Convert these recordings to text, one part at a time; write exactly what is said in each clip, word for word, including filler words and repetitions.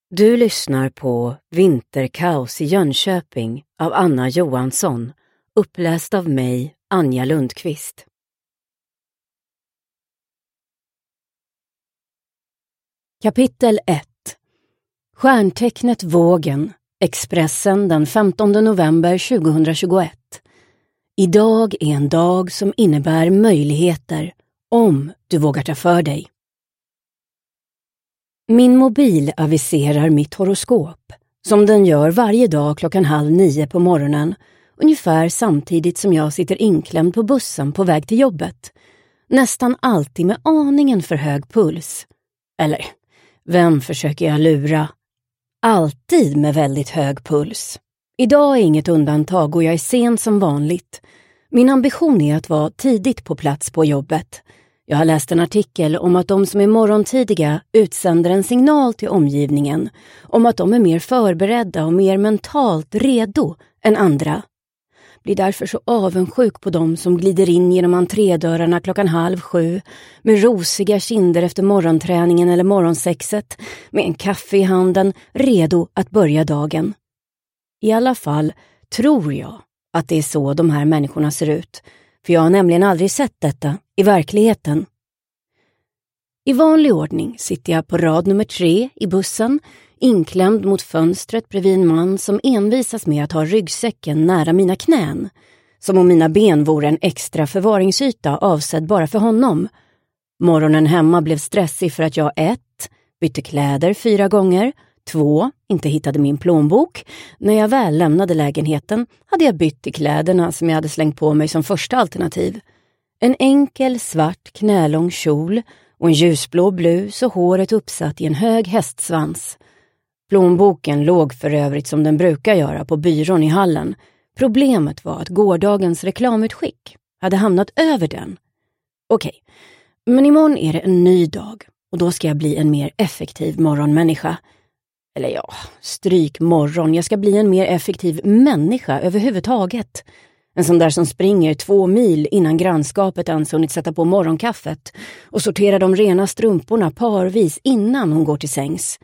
Du lyssnar på Vinterkaos i Jönköping av Anna Johansson, uppläst av mig, Anja Lundqvist. Kapitel ett. Stjärntecknet Vågen, Expressen den femtonde november tjugohundratjugoett. Idag är en dag som innebär möjligheter, om du vågar ta för dig. Min mobil aviserar mitt horoskop, som den gör varje dag klockan halv nio på morgonen, ungefär samtidigt som jag sitter inklämd på bussen på väg till jobbet. Nästan alltid med aningen för hög puls. Eller, vem försöker jag lura? Alltid med väldigt hög puls. Idag är inget undantag och jag är sen som vanligt. Min ambition är att vara tidigt på plats på jobbet. Jag har läst en artikel om att de som är morgontidiga utsänder en signal till omgivningen om att de är mer förberedda och mer mentalt redo än andra. Blir därför så avundsjuk på dem som glider in genom entrédörrarna klockan halv sju med rosiga kinder efter morgonträningen eller morgonsexet, med en kaffe i handen, redo att börja dagen. I alla fall tror jag att det är så de här människorna ser ut, för jag har nämligen aldrig sett detta i verkligheten. I vanlig ordning sitter jag på rad nummer tre i bussen, inklämd mot fönstret bredvid en man som envisas med att ha ryggsäcken nära mina knän, som om mina ben vore en extra förvaringsyta avsedd bara för honom. Morgonen hemma blev stressig för att jag ett, bytte kläder fyra gånger, två, inte hittade min plånbok. När jag väl lämnade lägenheten hade jag bytt i kläderna som jag hade slängt på mig som första alternativ. En enkel svart knälång kjol och en ljusblå blus och håret uppsatt i en hög hästsvans. Plånboken låg för övrigt som den brukar göra på byrån i hallen. Problemet var att gårdagens reklamutskick hade hamnat över den. Okej, men imorgon är det en ny dag och då ska jag bli en mer effektiv morgonmänniska. Eller ja, stryk morgon. Jag ska bli en mer effektiv människa överhuvudtaget. En sån där som springer två mil innan grannskapet ens hunnit sätta på morgonkaffet och sorterar de rena strumporna parvis innan hon går till sängs.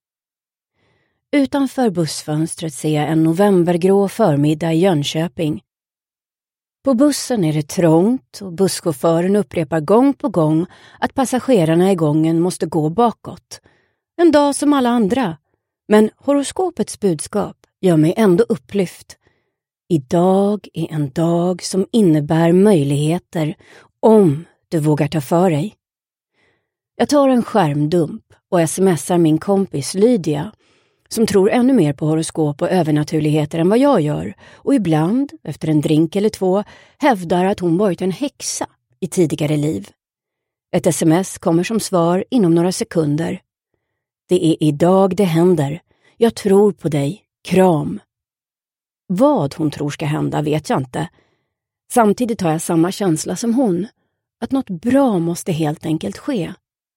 Utanför bussfönstret ser jag en novembergrå förmiddag i Jönköping. På bussen är det trångt och busschauffören upprepar gång på gång att passagerarna i gången måste gå bakåt. En dag som alla andra. Men horoskopets budskap gör mig ändå upplyft. Idag är en dag som innebär möjligheter om du vågar ta för dig. Jag tar en skärmdump och smsar min kompis Lydia, som tror ännu mer på horoskop och övernaturligheter än vad jag gör, och ibland, efter en drink eller två, hävdar att hon varit en häxa i tidigare liv. Ett sms kommer som svar inom några sekunder. Det är idag det händer. Jag tror på dig. Kram. Vad hon tror ska hända vet jag inte. Samtidigt har jag samma känsla som hon. Att något bra måste helt enkelt ske.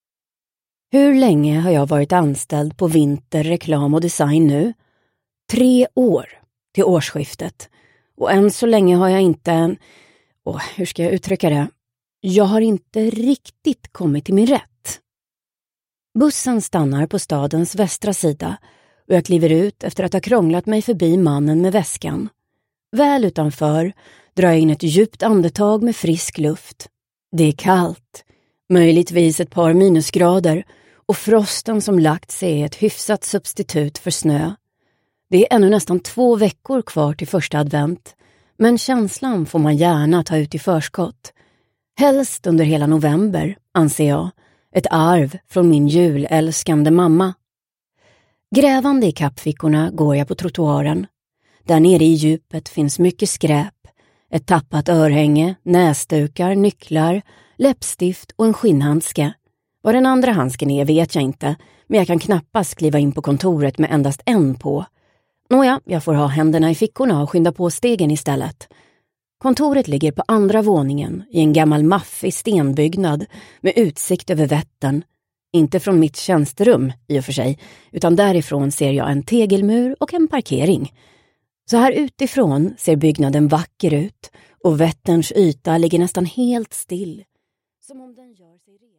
Hur länge har jag varit anställd på Vinter, reklam och design nu? Tre år till årsskiftet. Och än så länge har jag inte... Åh, hur ska jag uttrycka det? Jag har inte riktigt kommit till min rätt. Bussen stannar på stadens västra sida och jag kliver ut efter att ha krånglat mig förbi mannen med väskan. Väl utanför drar jag in ett djupt andetag med frisk luft. Det är kallt, möjligtvis ett par minusgrader, och frosten som lagt sig är ett hyfsat substitut för snö. Det är ännu nästan två veckor kvar till första advent, men känslan får man gärna ta ut i förskott. Helst under hela november, anser jag. Ett arv från min julälskande mamma. Grävande i kappfickorna går jag på trottoaren. Där nere i djupet finns mycket skräp. Ett tappat örhänge, näsdukar, nycklar, läppstift och en skinnhandske. Vad den andra handsken är vet jag inte, men jag kan knappast kliva in på kontoret med endast en på. Nåja, jag får ha händerna i fickorna och skynda på stegen istället. Kontoret ligger på andra våningen i en gammal maffig stenbyggnad med utsikt över Vättern. Inte från mitt tjänsterum i och för sig, utan därifrån ser jag en tegelmur och en parkering. Så här utifrån ser byggnaden vacker ut och Vätterns yta ligger nästan helt still. Som om den gör sig redo.